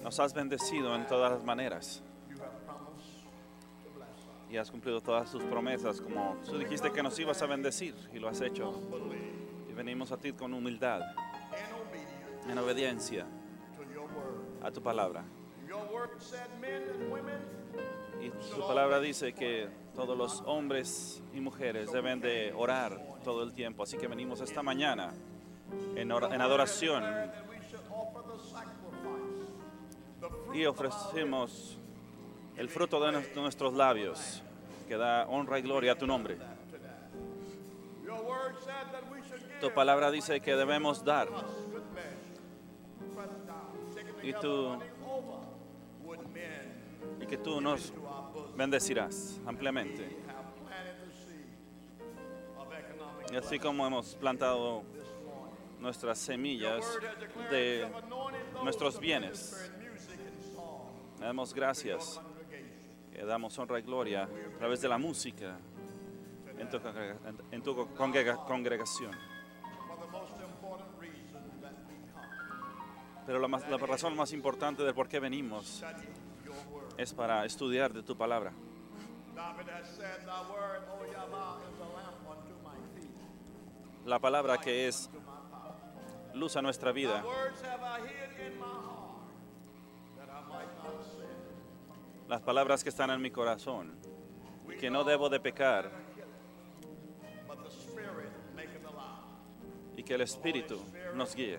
Nos has bendecido en todas las maneras y has cumplido todas tus promesas, como tú dijiste que nos ibas a bendecir y lo has hecho. Y venimos a ti con humildad, en obediencia a tu palabra. Y tu palabra dice que todos los hombres y mujeres deben de orar todo el tiempo. Así que venimos esta mañana en adoración y ofrecemos el fruto de nuestros labios, que da honra y gloria a tu nombre. Tu palabra dice que debemos dar, y que tú nos bendecirás ampliamente. Y así como hemos plantado nuestras semillas de nuestros bienes, damos gracias, damos honra y gloria a través de la música en tu congregación. Pero la razón más importante de por qué venimos es para estudiar de tu palabra. La palabra que es luz a nuestra vida. Las palabras que están en mi corazón, que no debo de pecar, y que el Espíritu nos guíe.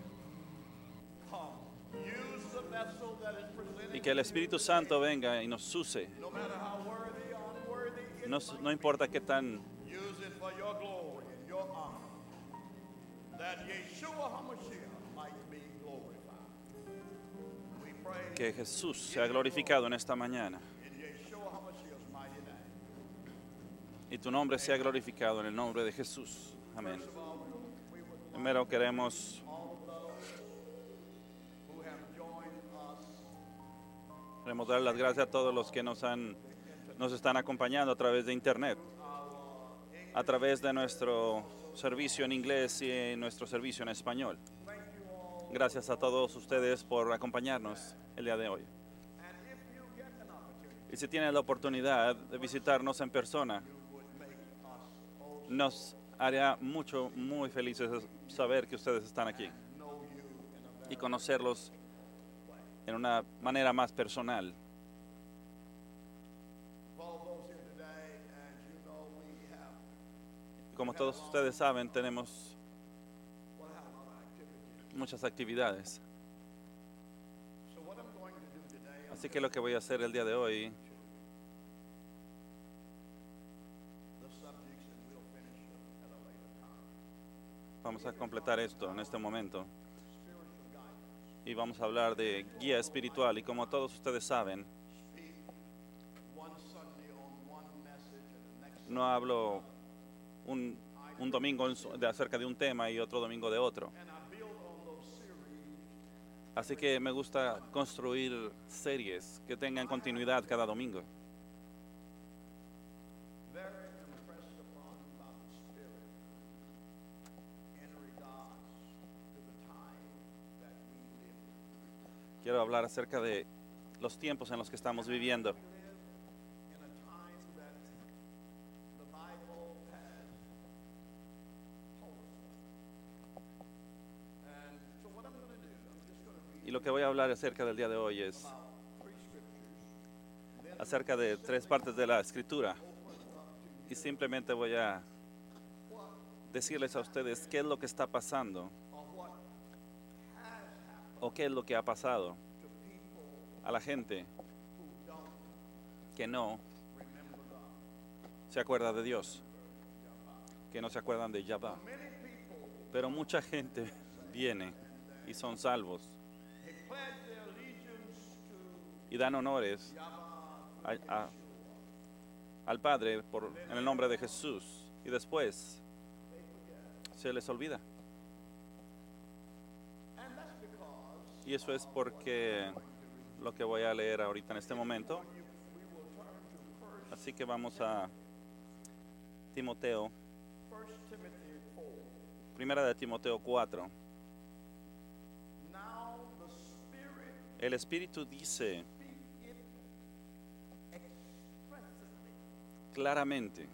Y que el Espíritu Santo venga y nos use. No importa qué tan que Jesús sea glorificado en esta mañana. Y tu nombre sea glorificado en el nombre de Jesús. Amén. Primero queremos dar las gracias a todos los que nos están acompañando a través de internet, a través de nuestro servicio en inglés y nuestro servicio en español. Gracias a todos ustedes por acompañarnos el día de hoy. Y si tienen la oportunidad de visitarnos en persona, nos haría muy felices saber que ustedes están aquí y conocerlos en una manera más personal. Como todos ustedes saben, tenemos muchas actividades. Así que lo que voy a hacer el día de hoy, vamos a completar esto en este momento y vamos a hablar de guía espiritual. Y como todos ustedes saben, no hablo un domingo acerca de un tema y otro domingo de otro. Así que me gusta construir series que tengan continuidad cada domingo. Quiero hablar acerca de los tiempos en los que estamos viviendo. Y lo que voy a hablar acerca del día de hoy es acerca de 3 partes de la Escritura. Y simplemente voy a decirles a ustedes qué es lo que está pasando o qué es lo que ha pasado a la gente que no se acuerda de Dios, que no se acuerdan de Yahweh. Pero mucha gente viene y son salvos y dan honores al Padre en el nombre de Jesús, y después se les olvida. Y eso es porque lo que voy a leer ahorita en este momento. Así que vamos a Timoteo, primera de Timoteo 4. El Espíritu dice claramente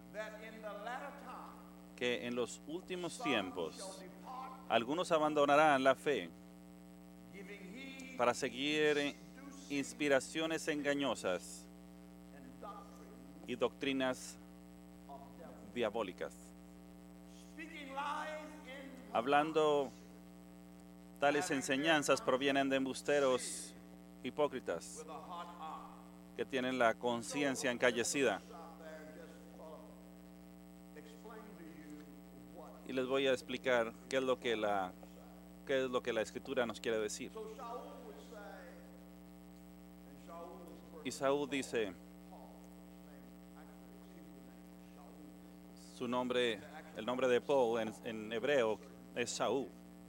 que en los últimos tiempos algunos abandonarán la fe para seguir inspiraciones engañosas y doctrinas diabólicas, hablando tales enseñanzas provienen de embusteros hipócritas que tienen la conciencia encallecida. Y les voy a explicar qué es lo que la Escritura nos quiere decir. Y Saúl dice, el nombre de Paul en hebreo es Saúl.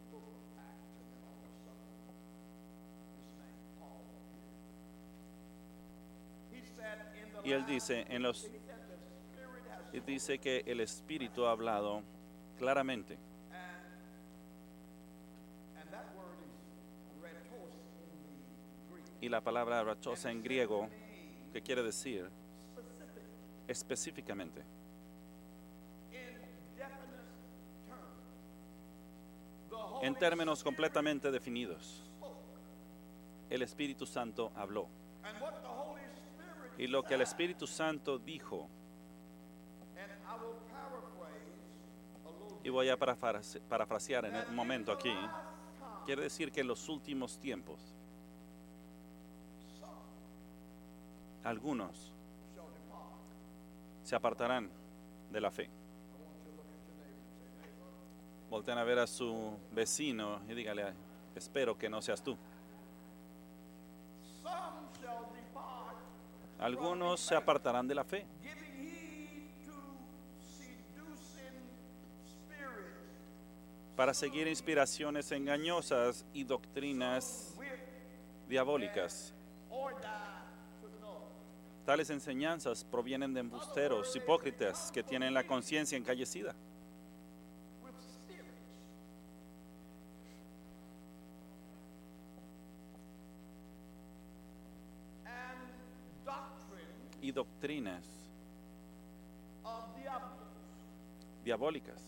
Y él dice, dice que el Espíritu ha hablado claramente. Y la palabra ratos en griego, que quiere decir específicamente. En términos completamente definidos, el Espíritu Santo habló. Y lo que el Espíritu Santo dijo, y voy a parafrasear en un momento aquí, quiere decir que en los últimos tiempos, algunos se apartarán de la fe. Volten a ver a su vecino y dígale, espero que no seas tú. Algunos se apartarán de la fe, para seguir inspiraciones engañosas y doctrinas diabólicas. Tales enseñanzas provienen de embusteros hipócritas que tienen la conciencia encallecida. Y doctrinas diabólicas.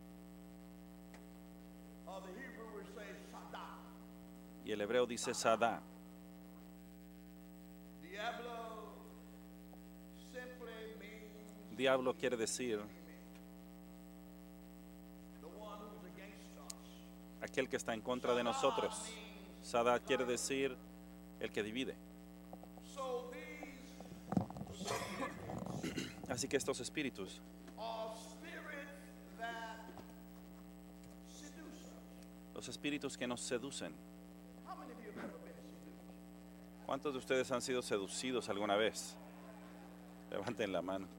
Y el hebreo dice Sadá. Diablo quiere decir aquel que está en contra de nosotros. Sadá quiere decir el que divide. Así que estos espíritus los espíritus que nos seducen. ¿Cuántos de ustedes han sido seducidos alguna vez? Levanten la mano.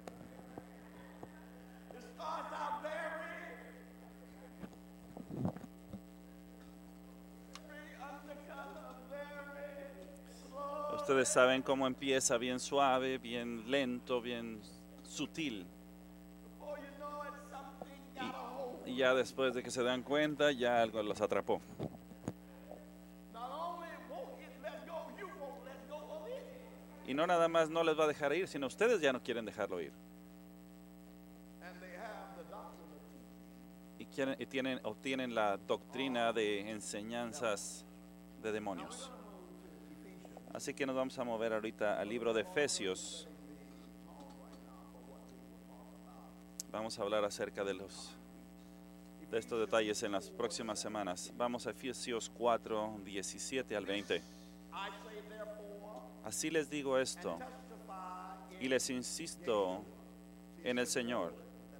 Ustedes saben cómo empieza bien suave, bien lento, bien sutil. Y ya después de que se dan cuenta, ya algo los atrapó. Y no nada más no les va a dejar ir, sino ustedes ya no quieren dejarlo ir. Y obtienen la doctrina de enseñanzas de demonios. Así que nos vamos a mover ahorita al libro de Efesios. Vamos a hablar acerca de estos detalles en las próximas semanas. Vamos a Efesios 4, 17 al 20. Así les digo esto, y les insisto en el Señor.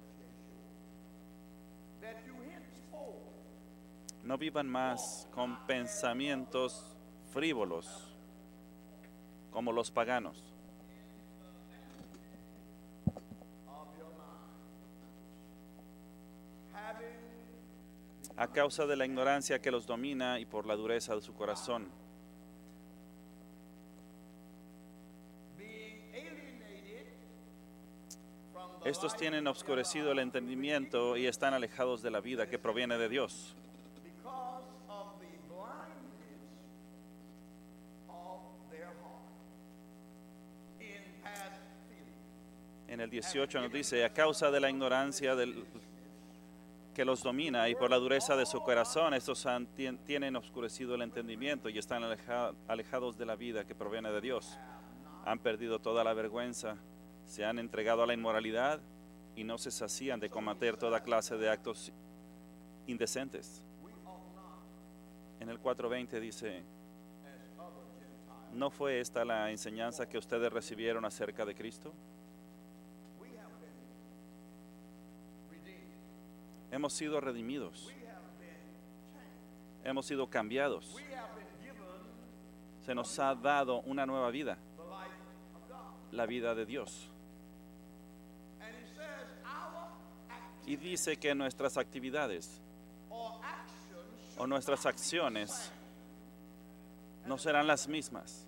No vivan más con pensamientos frívolos, como los paganos. A causa de la ignorancia que los domina y por la dureza de su corazón. Estos tienen obscurecido el entendimiento y están alejados de la vida que proviene de Dios. En el 18 nos dice, a causa de la ignorancia que los domina y por la dureza de su corazón, estos tienen oscurecido el entendimiento y están alejados de la vida que proviene de Dios. Han perdido toda la vergüenza, se han entregado a la inmoralidad y no se sacían de cometer toda clase de actos indecentes. En el 4:20 dice, ¿no fue esta la enseñanza que ustedes recibieron acerca de Cristo? Hemos sido redimidos. Hemos sido cambiados. Se nos ha dado una nueva vida, la vida de Dios. Y dice que nuestras actividades o nuestras acciones no serán las mismas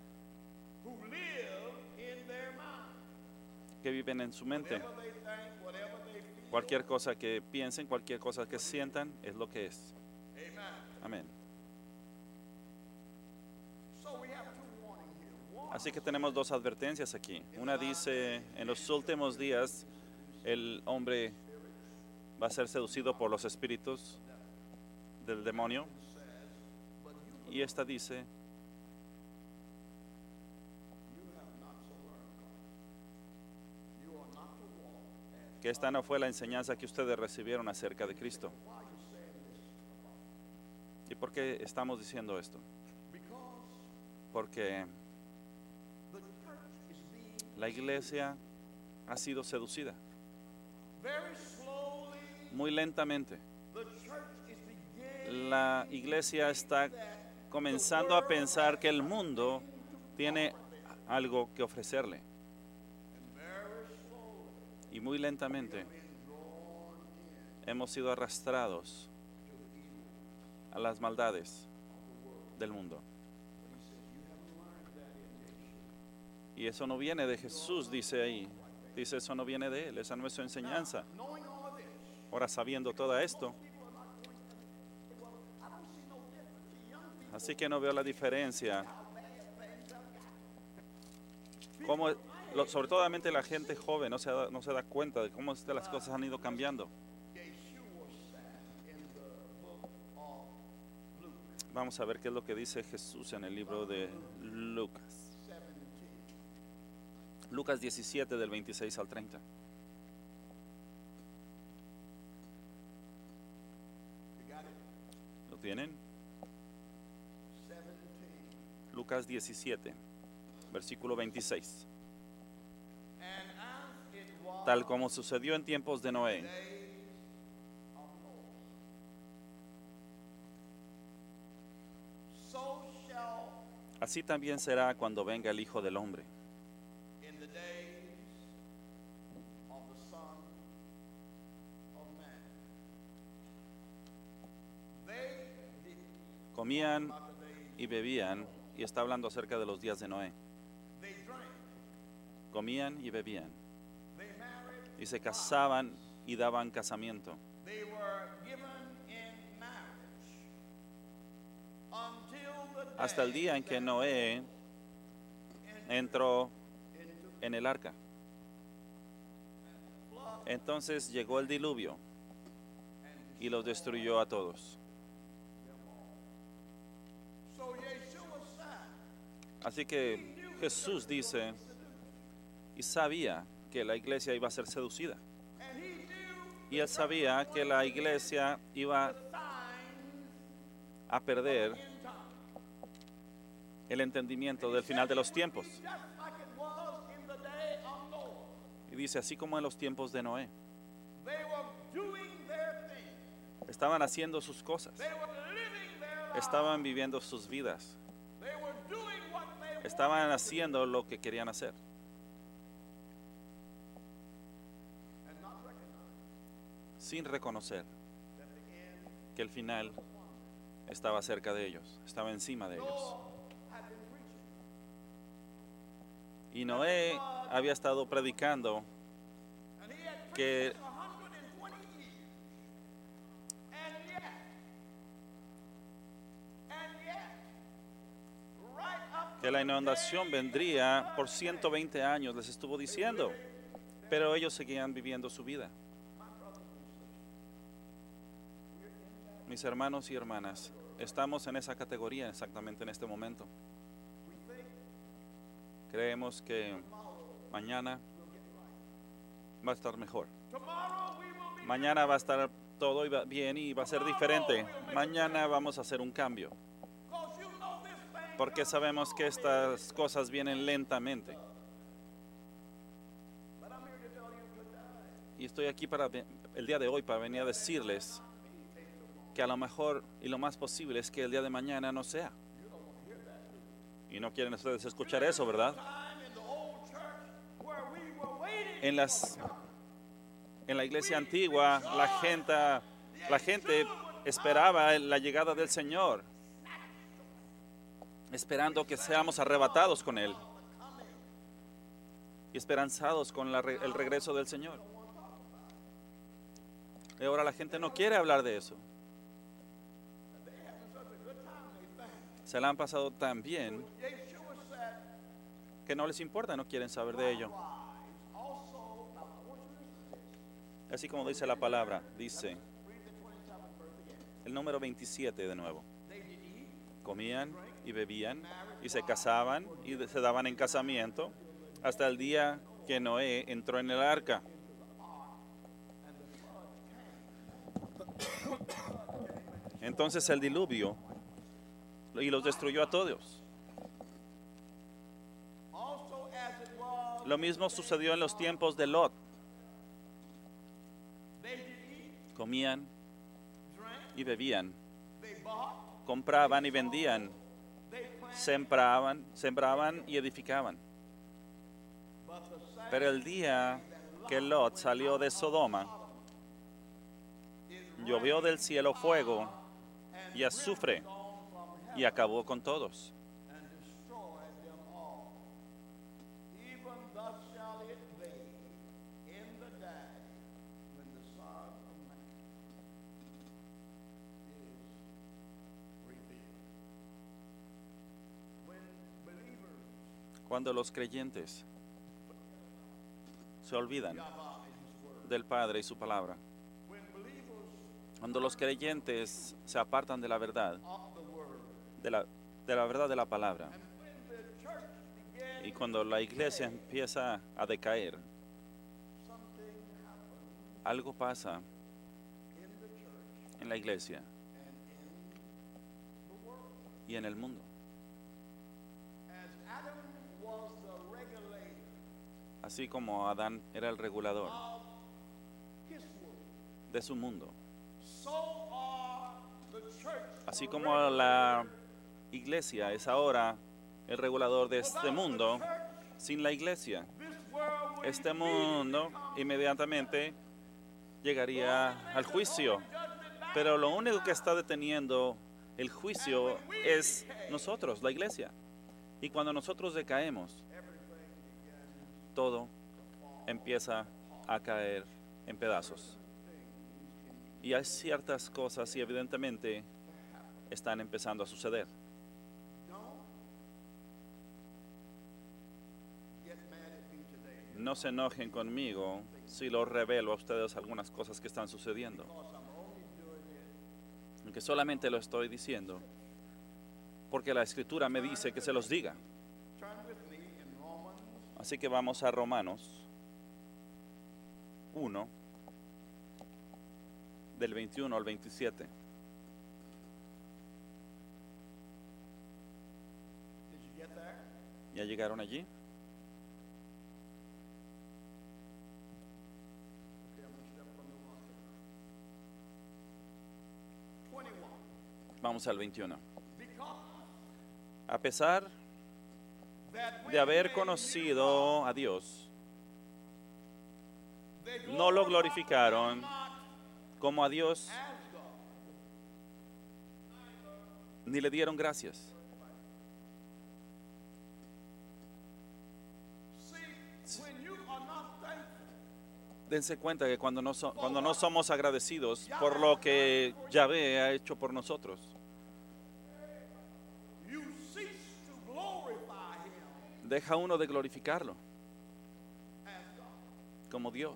que viven en su mente. Cualquier cosa que piensen, cualquier cosa que sientan, es lo que es. Amén. Así que tenemos dos advertencias aquí. Una dice, en los últimos días, el hombre va a ser seducido por los espíritus del demonio. Y esta dice, que esta no fue la enseñanza que ustedes recibieron acerca de Cristo. ¿Y por qué estamos diciendo esto? Porque la iglesia ha sido seducida. Muy lentamente. La iglesia está comenzando a pensar que el mundo tiene algo que ofrecerle. Y muy lentamente hemos sido arrastrados a las maldades del mundo. Y eso no viene de Jesús, dice ahí. Dice, eso no viene de Él, esa no es su enseñanza. Ahora, sabiendo todo esto, así que no veo la diferencia. Cómo, sobre todo la gente joven no se da cuenta de cómo las cosas han ido cambiando. Vamos a ver qué es lo que dice Jesús en el libro de Lucas. Lucas 17, del 26 al 30. ¿Lo tienen? Lucas 17, versículo 26. Tal como sucedió en tiempos de Noé, así también será cuando venga el Hijo del Hombre. Comían y bebían, y está hablando acerca de los días de Noé. Comían y bebían, y se casaban y daban casamiento. Hasta el día en que Noé entró en el arca. Entonces llegó el diluvio y los destruyó a todos. Así que Jesús dice, y sabía que la iglesia iba a ser seducida. Y él sabía que la iglesia iba a perder el entendimiento del final de los tiempos. Y dice, así como en los tiempos de Noé. Estaban haciendo sus cosas. Estaban viviendo sus vidas. Estaban haciendo lo que querían hacer. Sin reconocer que el final estaba cerca de ellos, estaba encima de ellos. Y Noé había estado predicando que la inundación vendría por 120 años, les estuvo diciendo. Pero ellos seguían viviendo su vida. Mis hermanos y hermanas, estamos en esa categoría exactamente en este momento. Creemos que mañana va a estar mejor. Mañana va a estar todo bien y va a ser diferente. Mañana vamos a hacer un cambio. Porque sabemos que estas cosas vienen lentamente. Y estoy aquí el día de hoy para venir a decirles que a lo mejor y lo más posible es que el día de mañana no sea. Y no quieren ustedes escuchar eso, ¿verdad? En la iglesia antigua, la gente esperaba la llegada del Señor, esperando que seamos arrebatados con Él y esperanzados con el regreso del Señor. Y ahora la gente no quiere hablar de eso. Se la han pasado tan bien que no les importa, no quieren saber de ello. Así como dice la palabra, dice el número 27 de nuevo. Comían y bebían y se casaban y se daban en casamiento hasta el día que Noé entró en el arca. Entonces el diluvio y los destruyó a todos. Lo mismo sucedió en los tiempos de Lot. Comían y bebían, compraban y vendían, sembraban y edificaban. Pero el día que Lot salió de Sodoma, llovió del cielo fuego y azufre y acabó con todos. Cuando los creyentes se olvidan del Padre y su palabra, cuando los creyentes se apartan de la verdad, de la verdad de la palabra, y cuando la iglesia empieza a decaer, algo pasa en la iglesia y en el mundo. Así como Adán era el regulador de su mundo, así como la iglesia es ahora el regulador de este mundo, sin la iglesia, este mundo inmediatamente llegaría al juicio. Pero lo único que está deteniendo el juicio es nosotros, la iglesia. Y cuando nosotros decaemos, todo empieza a caer en pedazos. Y hay ciertas cosas y evidentemente están empezando a suceder. No se enojen conmigo si los revelo a ustedes algunas cosas que están sucediendo. Aunque solamente lo estoy diciendo porque la Escritura me dice que se los diga. Así que vamos a Romanos 1, del 21 al 27. ¿Ya llegaron allí? Vamos al 21. A pesar de haber conocido a Dios, no lo glorificaron como a Dios, ni le dieron gracias. Dense cuenta que cuando no somos agradecidos por lo que Yahvé ha hecho por nosotros, deja uno de glorificarlo como Dios.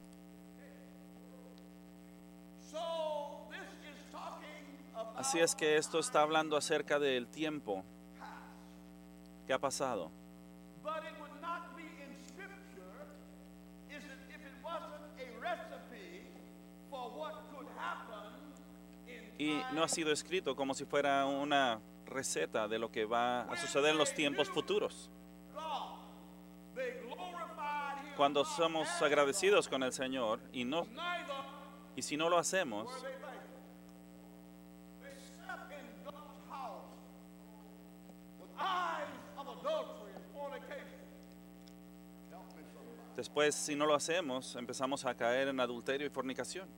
So this is talking about Así es que esto está hablando acerca del tiempo que ha pasado. but it would not be in scripture if it wasn't a recipe for what could happen in Y no ha sido escrito como si fuera una receta de lo que va a suceder en los tiempos futuros. God. They glorified him Cuando not somos as agradecidos con el Señor neither y si no lo hacemos, were they thankful. They sat in God's house with eyes of adultery and fornication. Help me somebody. después si no lo hacemos, empezamos a caer en adulterio y fornicación.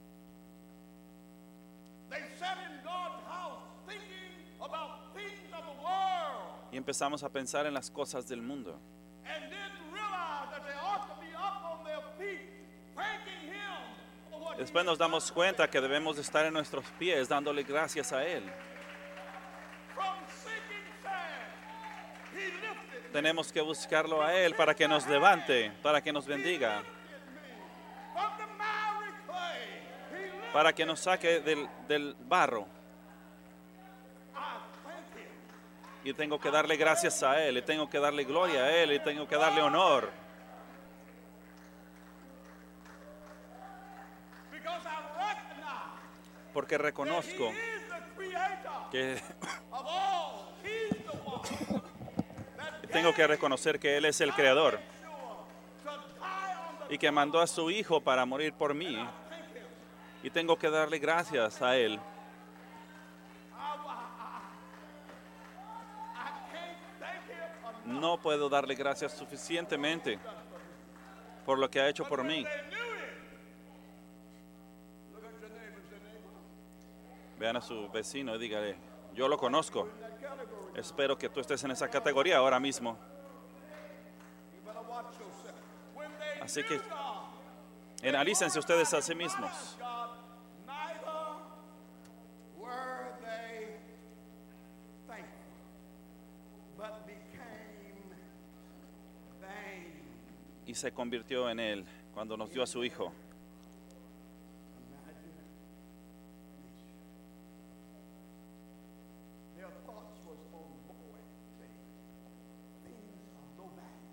They sat in God's house thinking about things of the world Y empezamos a pensar en las cosas del mundo. and didn't realize that they ought to be up on their feet thanking him for what Después he nos has damos done. cuenta que debemos de estar en nuestros pies dándole gracias a Él. From sinking sand, he lifted me. Tenemos que buscarlo a Él para que nos levante, para que nos He bendiga, lifted me. From the miry clay, he lifted para que nos saque del barro. I thank him. Y tengo que darle gracias a Él, y tengo que darle gloria a Él, y tengo que darle honor. Because I recognize Porque that he reconozco is the creator que of all. He's the one that tengo que reconocer que Él es el Creador to die on the y que mandó a su Hijo para morir por mí. thank him. Y tengo que darle gracias a Él. I can't thank him enough. No puedo darle gracias suficientemente por lo que ha hecho por mí. They knew him. Look at your neighbor and say, neighbor, Vean a su vecino y dígale, yo lo conozco. in that category, Espero que tú estés en esa categoría ahora mismo. you better watch yourself. When they Así knew que God, analícense ustedes a sí mismos. God, neither were they thankful, but became vain. Y se convirtió en Él cuando nos dio a su Hijo. Their thoughts was on void things, things of no value.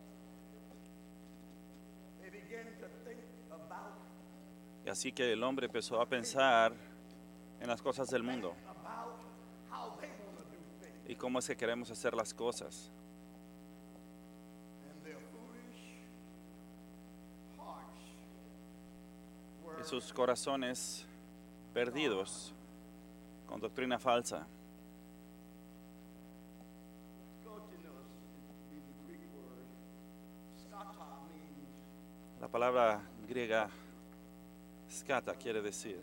They began to think about Y así que el hombre empezó a pensar en las cosas del mundo how they want to do things, y cómo es que queremos hacer las cosas. and their foolish hearts were Y sus corazones perdidos con doctrina falsa. Skotinos is the Greek word. Skata means La palabra griega skata quiere decir,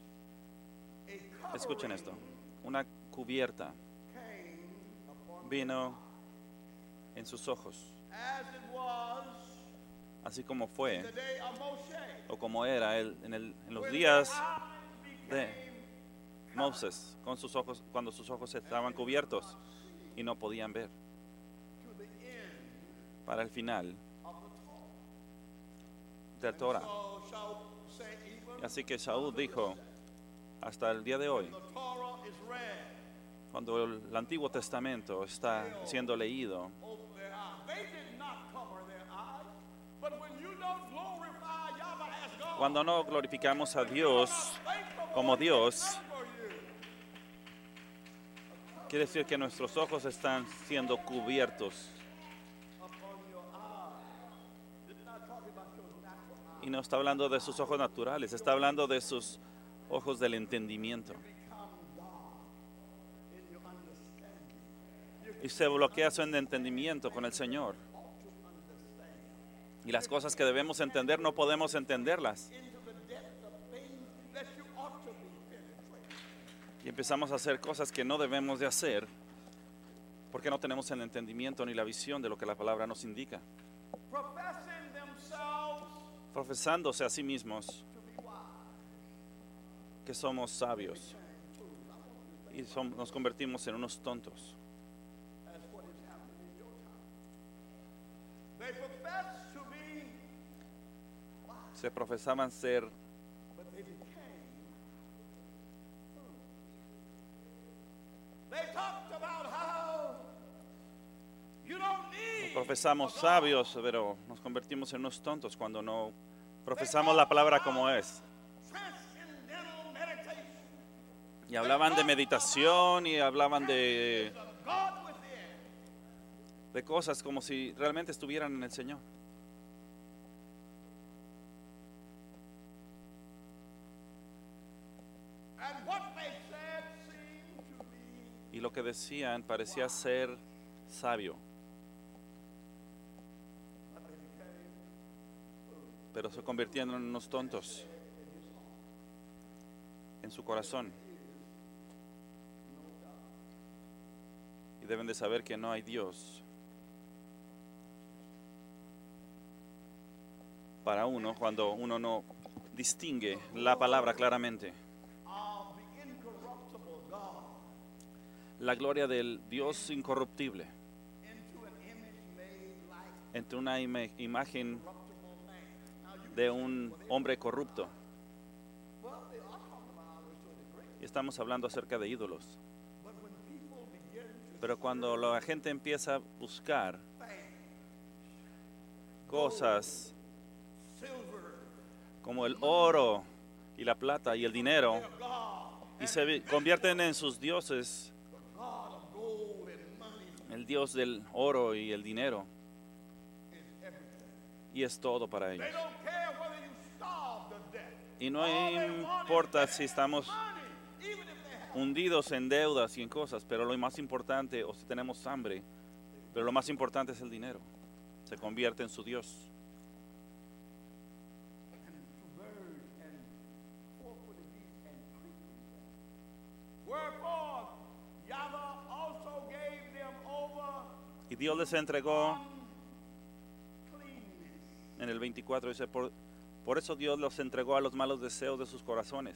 a escuchen covering esto, una cubierta came upon vino en sus ojos, as it was así como the fue day of Moshe. o como era él en los When días their eyes de became Moisés, con sus ojos, cuando sus ojos estaban cubiertos y no podían ver, to the end para el final of the Torah. del Torah. So shall say even Así que Saúl dijo, hasta el día de hoy, the Torah is read cuando el Antiguo Testamento está siendo leído, over their eyes. They did not cover their eyes, but when you don't glorify Yahweh as God, cuando no glorificamos a Dios thankful for como what He has Dios, done for you. quiere decir que nuestros ojos están siendo cubiertos. Upon your eyes. It's not talking about your natural eyes. Y no está hablando de sus ojos naturales, está hablando de sus ojos del entendimiento. Become God in your understanding. Y se bloquea su entendimiento con el Señor. Y las cosas que debemos entender no podemos entenderlas. Into the depth of things that you ought to be penetrating. Y empezamos a hacer cosas que no debemos de hacer porque no tenemos el entendimiento ni la visión de lo que la palabra nos indica. Professing themselves Profesándose a sí mismos to be wise. que somos sabios y nos convertimos en unos tontos. That's what is happening in your time. They profess to be se profesaban ser, but they became food. They talked about how you don't need profesamos a God. sabios, pero nos convertimos en unos tontos cuando no profesamos la palabra como es. Transcendental meditation. Y hablaban de meditación y hablaban The God within. de cosas como si realmente estuvieran en el Señor. And what they said seemed to be Y lo que decían parecía ser sabio, but they became food. pero se convirtieron en unos tontos en su corazón. Y deben de saber que no hay Dios para uno cuando uno no distingue la palabra claramente. Of the incorruptible God La gloria del Dios incorruptible into an image made like entre una imagen corruptible man. Now you de un hombre corrupto. well, they are talking about others to a degree. Y estamos hablando acerca de ídolos. But when people begin to Pero cuando la gente empieza a buscar think cosas silver, como el oro y la plata y el dinero their God, y se convierten en sus dioses, the God of gold and money el dios del oro y el dinero, is everything. y es todo para ellos. They don't care whether you starve to death. Y no All they want importa is si estamos money, even if they have. hundidos en deudas y en cosas, pero lo más importante, o si tenemos hambre, pero lo más importante es el dinero. Se convierte en su Dios. And birds and four-footed beasts and creeping things. Wherefore Yahweh also gave them over Y Dios les entregó, uncleanness. en el 24 dice, por eso Dios los entregó a los malos deseos de sus corazones.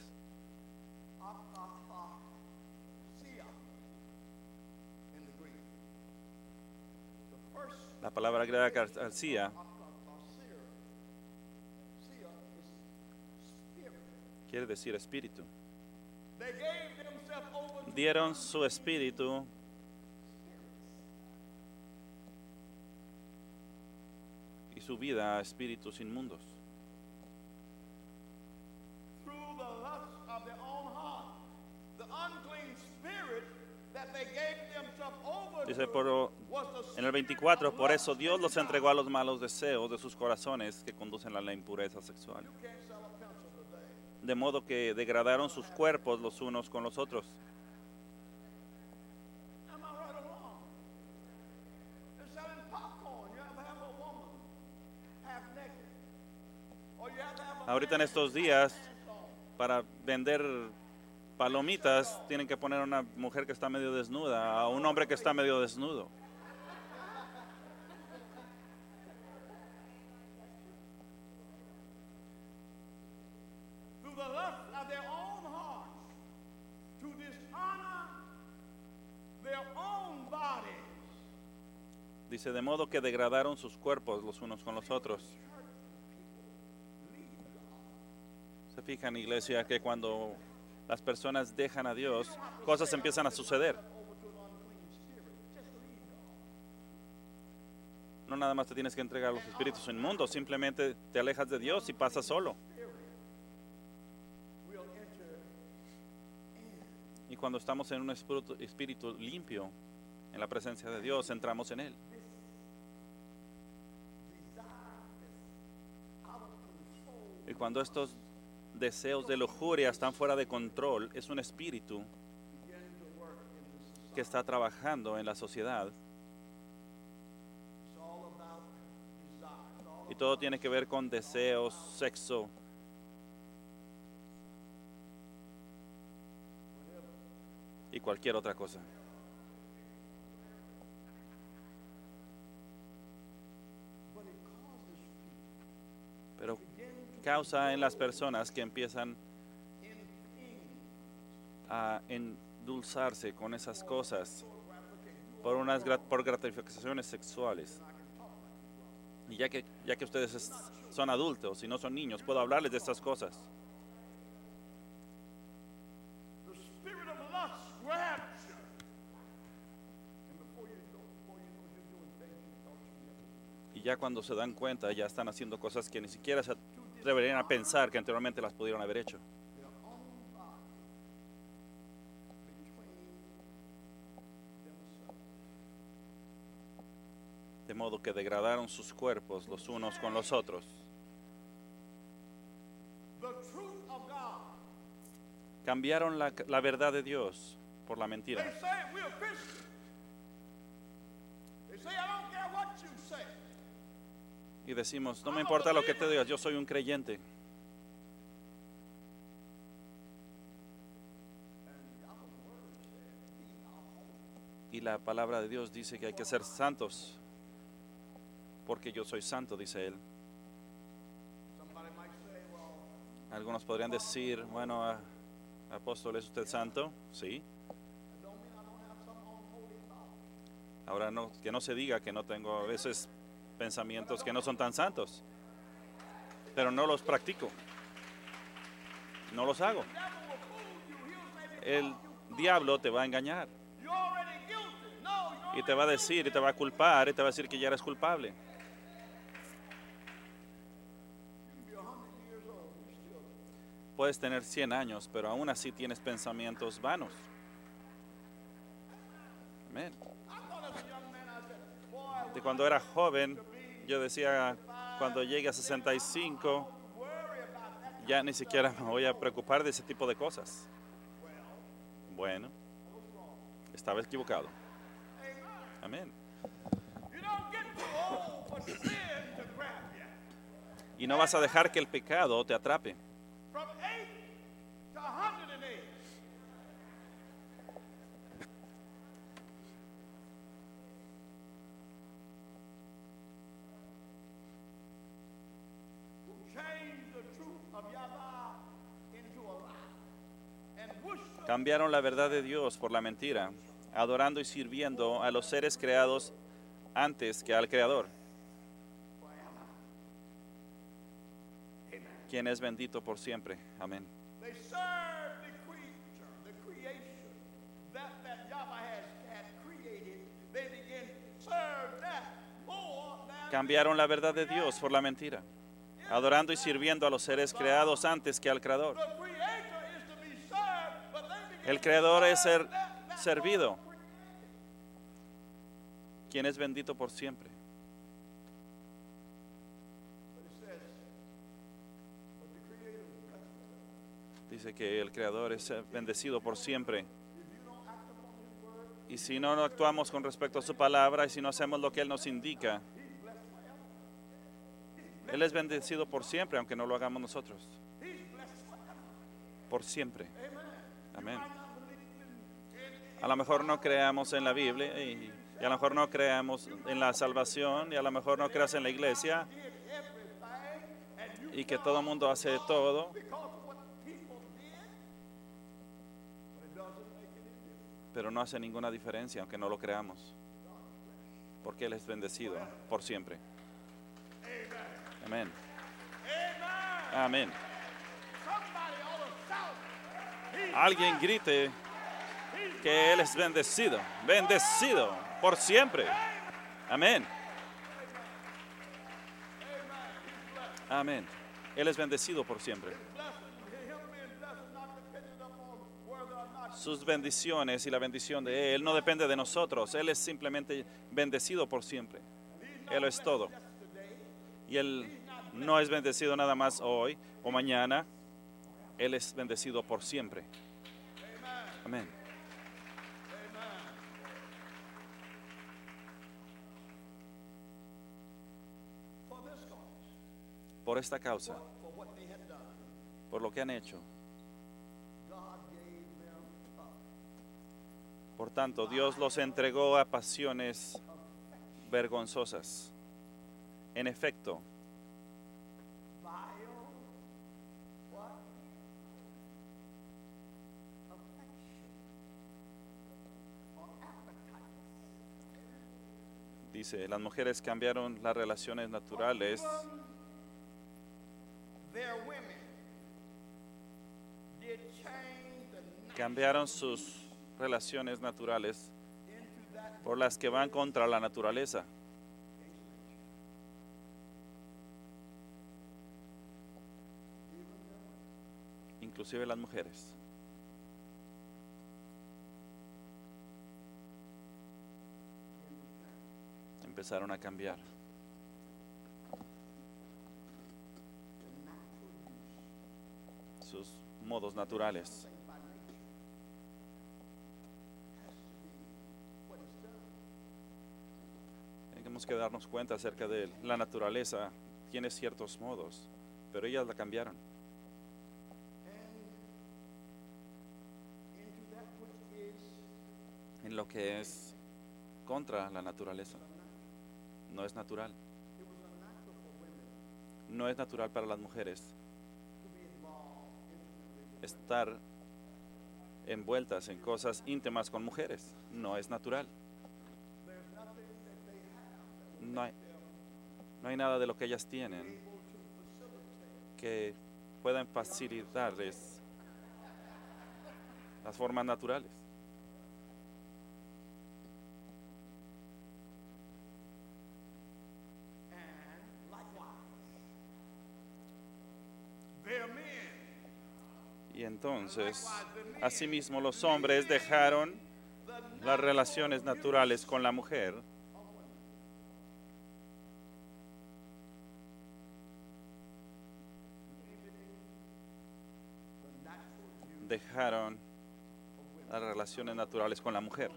Sia in the Greek. The first La palabra griega carcia Sia is spirit. quiere decir espíritu. They gave themselves over to Dieron su espíritu y su vida a espíritus inmundos. through the lust of their own heart. The unclean spirit that they gave themselves over Dice to was the en el 24, por eso Dios los entregó a los malos deseos de sus corazones que conducen a la impureza sexual. You can't sell a pencil today. De modo que degradaron sus cuerpos los unos con los otros. Am I right or wrong? They're selling popcorn. You have to have a woman half naked. Or you have to have a Ahorita en man estos with días, pants on. para vender palomitas, tienen que poner a una mujer que está medio desnuda, a un hombre que está medio desnudo. Through the lust of their own hearts, to dishonor their own bodies. Dice, de modo que degradaron sus cuerpos los unos con los otros. Se fijan, iglesia, que cuando las personas dejan a Dios, cosas empiezan a suceder. Over to an unclean spirit. Just leave God. No nada más te tienes que entregar a los espíritus inmundos, simplemente te alejas de Dios y pasas solo. We'll enter in. Y cuando estamos en un espíritu limpio, en la presencia de Dios, entramos en Él. Y cuando estos deseos de lujuria están fuera de control, es un espíritu que está trabajando en la sociedad. It's all about desire. It's all Y todo tiene que ver con deseos, sexo y cualquier otra cosa. but it causes people Pero begin to causa en las personas que empiezan in pain a endulzarse con esas cosas for gratification. por gratificaciones sexuales. Y ya que ustedes son adultos y no son niños, puedo hablarles de estas cosas. The spirit of lust grabs you. And before you know you're doing things you thought you never would. Y ya cuando se dan cuenta, ya están haciendo cosas que ni siquiera se atreverían a pensar que anteriormente las pudieron haber hecho. Their own body between themselves. De modo que degradaron sus cuerpos los unos con los otros. The truth of God. Cambiaron la verdad de Dios por la mentira. They say we're Christians. They say I don't care what you say. Y decimos, no me importa lo que te digas, yo soy un creyente. Y la palabra de Dios dice que hay que ser santos, porque yo soy santo, dice él. Somebody might say, well, Algunos podrían decir, bueno, apóstol, ¿es usted santo? Sí. that don't mean I don't have some unholy thoughts. Ahora no, que no se diga que no tengo a veces pensamientos que no son tan santos, pero no los practico, no los hago. The devil will fool you. He'll maybe El diablo te va a engañar you're already guilty. No, you're y te va a decir y te va a culpar y te va a decir que ya eres culpable. You can be 100 years old and you're still. Puedes tener 100 años, pero aún así tienes pensamientos vanos. Amén. I thought as a young man, I said, boy, De cuando era joven, yo decía, cuando llegue a 65, worry about that. ya ni siquiera me voy a preocupar de ese tipo de cosas. Bueno, estaba equivocado. Amén. You don't get too old for sin to grab you. Y no vas a dejar que el pecado te atrape. From 8 to 108. Who changed the truth of Yahweh into a lie and worship Cambiaron la verdad de Dios por la mentira, adorando y sirviendo a los seres creados antes que al Creador, quien es bendito por siempre. Amén. They serve the creature, the creation that Yahweh had created. They begin to serve that more than Cambiaron la verdad de Dios por la mentira, adorando y sirviendo a los seres creados antes que al Creador. the creator is to be served, but they begin El to Creador es serve ser that servido, more created. quien es bendito por siempre. But it says, but the creator is blessed. Dice que el Creador es bendecido por siempre. If you don't act upon his word, Y si no actuamos con respecto a su palabra y si no hacemos lo que Él nos indica, he's blessed forever. Él es bendecido por siempre, aunque no lo hagamos nosotros. He's blessed forever. Por siempre. Amen. Amén. Might not believe in A lo mejor no creamos en la Biblia y a lo mejor no creamos en la salvación y a lo mejor no creas en la iglesia did everything, and you y que todo el mundo hace todo, because of what people did, but it doesn't make any difference. pero no hace ninguna diferencia aunque no lo creamos, porque Él es bendecido por siempre. Amén. Amen. Amén. Somebody ought to shout. He's Alguien grite que Él es bendecido, bendecido por siempre. Amén. Amén. Él es bendecido por siempre. blessing, him being blessed, not dependent upon whether or not Sus bendiciones y la bendición de Él no depende de nosotros. Él es simplemente bendecido por siempre. Él es todo. Y Él no es bendecido nada más hoy o mañana. Él es bendecido por siempre. Amén. for this cause, Por esta causa, for what they had done, por lo que han hecho. God gave them up. Por tanto, Dios los entregó a pasiones vergonzosas. En efecto, Vile, what? Affection or appetite. Dice, las mujeres cambiaron las relaciones naturales their women did change the cambiaron sus relaciones naturales into that por las que van contra la naturaleza. Inclusive las mujeres. Empezaron a cambiar sus modos naturales. Tenemos que darnos cuenta acerca de la naturaleza. Tiene ciertos modos, pero ellas la cambiaron into that which is en lo que es contra la naturaleza. No es natural. it was unnatural for women No es natural para las mujeres to be involved intimately with estar envueltas en cosas íntimas con mujeres. No es natural. there's nothing that they have that No hay, no hay nada de lo que ellas tienen able to facilitate que puedan facilitarles las formas naturales. and likewise their men Y entonces, asimismo, los hombres dejaron las relaciones naturales con la mujer dejaron las relaciones naturales con la mujer.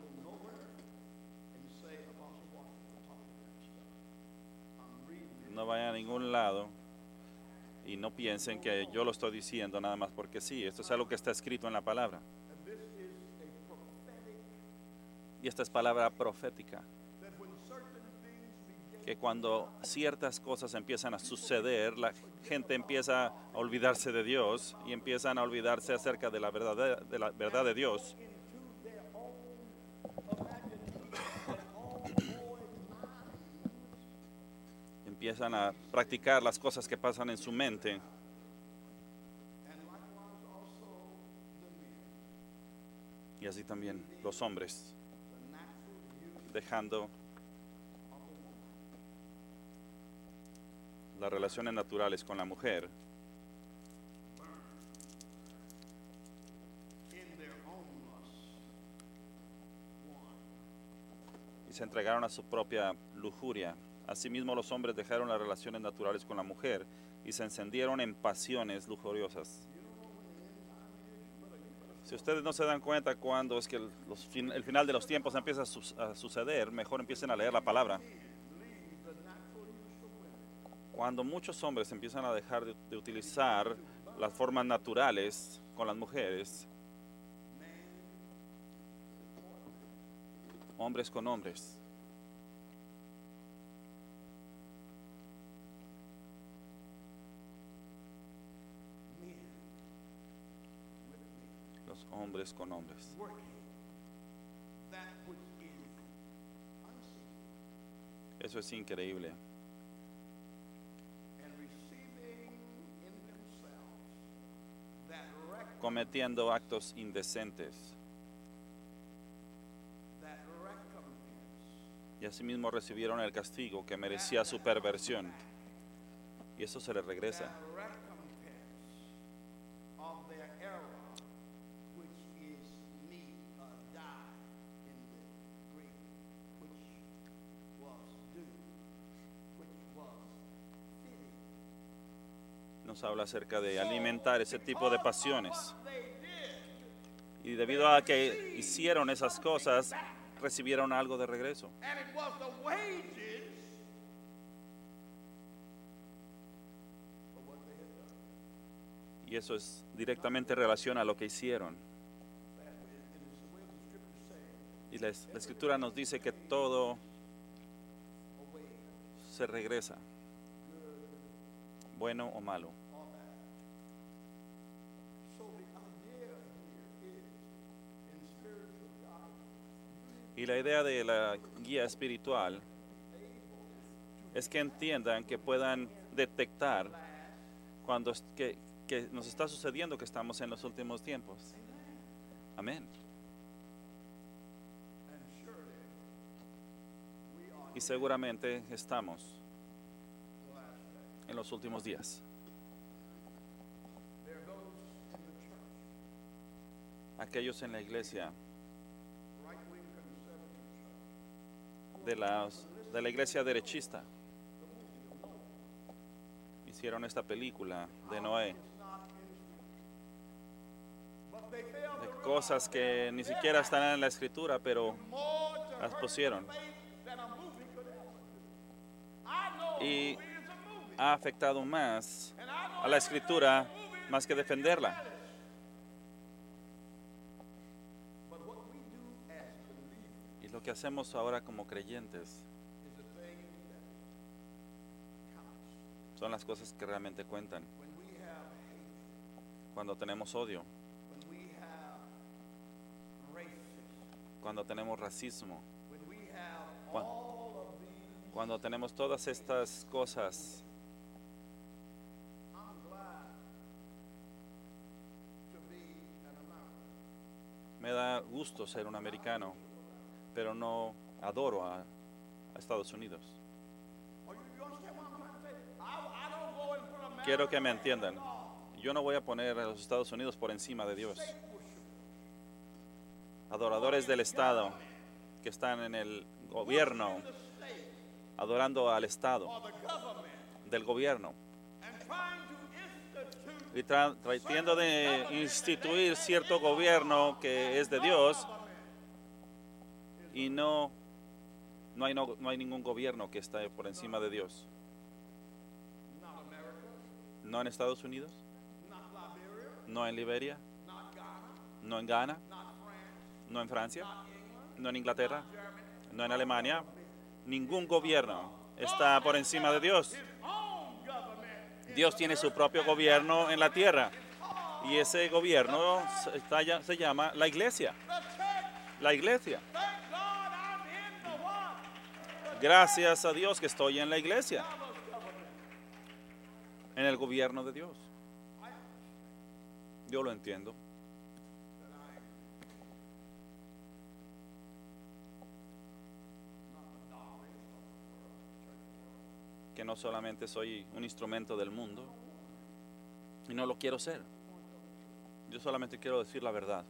No vayan a ningún lado y no piensen que yo lo estoy diciendo nada más porque sí. Esto es algo que está escrito en la palabra. and this is a prophetic Y esta es palabra profética. that when certain things begin Que cuando ciertas cosas empiezan a suceder, la gente empieza a olvidarse de Dios y empiezan a olvidarse acerca de la verdad de Dios. into their own imagination, their own void minds, Empiezan a practicar las cosas que pasan en su mente. and likewise also the men, Y así también los hombres, the natural beauty dejando of the woman. las relaciones naturales con la mujer In their own lust, one. y se entregaron a su propia lujuria. Asimismo, los hombres dejaron las relaciones naturales con la mujer y se encendieron en pasiones lujuriosas. Si ustedes no se dan cuenta cuándo es que el final de los tiempos empieza a suceder, mejor empiecen a leer la palabra. Leave the natural use of women Cuando muchos hombres empiezan a dejar de utilizar las formas naturales con las mujeres, hombres con hombres, men with men, los hombres con hombres, working that which is unseen eso es increíble. and receiving in themselves that Cometiendo actos indecentes recompense y asimismo recibieron el castigo que merecía su perversión. Y eso se les regresa. that recompense of their error, which is die in the Greek, which was due, which was fitting. Nos habla acerca de alimentar ese tipo de pasiones. What they did, Y debido a que hicieron esas cosas, recibieron algo de regreso. and it was the wages for what they had done. Y eso es directamente en relación a lo que hicieron. And it's the way the scriptures say, Y la escritura nos dice que todo away, se regresa, bueno o malo. all that. So the idea here is, in spiritual guidance, Y la idea de la guía espiritual a es que entiendan, que puedan detectar cuando que nos está sucediendo que estamos en los últimos tiempos. Amén. Y seguramente estamos en los últimos días. Aquellos en la iglesia de la iglesia derechista hicieron esta película de Noé, de cosas que ni siquiera están en la escritura, pero las pusieron. Y ha afectado más a la escritura más que defenderla. Y lo que hacemos ahora como creyentes son las cosas que realmente cuentan. Cuando tenemos odio, cuando tenemos racismo, cuando tenemos todas estas cosas. Me da gusto ser un americano, pero no adoro a Estados Unidos. Quiero que me entiendan. Yo no voy a poner a los Estados Unidos por encima de Dios. Adoradores del Estado que están en el gobierno, adorando al Estado, del gobierno, y tratando de instituir cierto gobierno que es de Dios, y no hay ningún gobierno que esté por encima de Dios. No en Estados Unidos, no en Liberia, no en Ghana, no en Francia, no en Inglaterra, no en Alemania. Ningún gobierno está por encima de Dios. Dios tiene su propio gobierno en la tierra, y ese gobierno se llama la iglesia. La iglesia. Gracias a Dios que estoy en la iglesia, en el gobierno de Dios. Yo lo entiendo. Que no solamente soy un instrumento del mundo, y no lo quiero ser. Yo solamente quiero decir la verdad.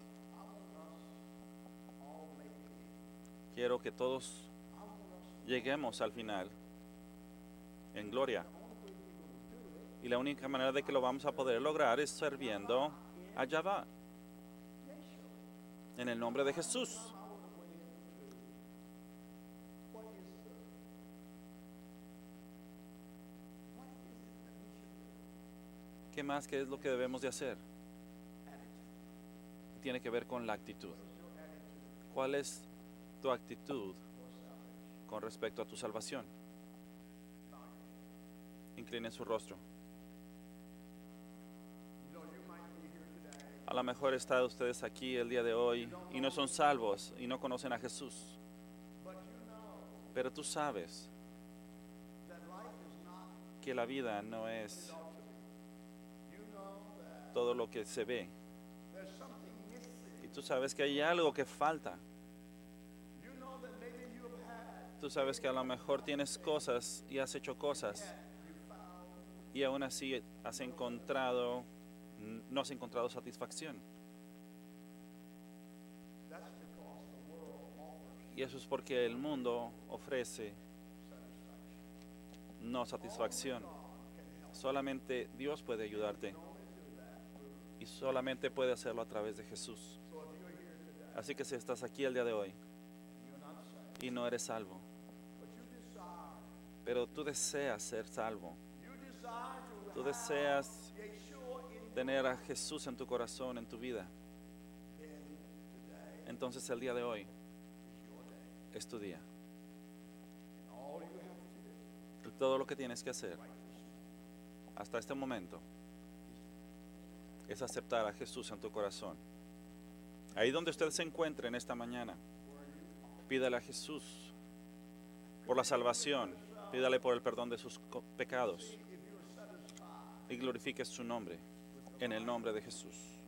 Quiero que todos lleguemos al final en gloria. Y la única manera de que lo vamos a poder lograr es sirviendo a Yahweh. En el nombre de Jesús. ¿Qué más? ¿Qué es lo que debemos de hacer? Tiene que ver con la actitud. ¿Cuál es tu actitud con respecto a tu salvación? Inclinen su rostro. A lo mejor están ustedes aquí el día de hoy y no son salvos y no conocen a Jesús. Pero tú sabes que la vida no es todo lo que se ve. Y tú sabes que hay algo que falta. Tú sabes que a lo mejor tienes cosas y has hecho cosas y aún así no has encontrado satisfacción. Y eso es porque el mundo ofrece no satisfacción. Solamente Dios puede ayudarte. Y solamente puede hacerlo a través de Jesús. Así que si estás aquí el día de hoy y no eres salvo, pero tú deseas ser salvo, tú deseas tener a Jesús en tu corazón, en tu vida, entonces el día de hoy es tu día. Todo lo que tienes que hacer hasta este momento es aceptar a Jesús en tu corazón. Ahí donde usted se encuentre en esta mañana, pídale a Jesús por la salvación. Pídale por el perdón de sus pecados y glorifique su nombre en el nombre de Jesús.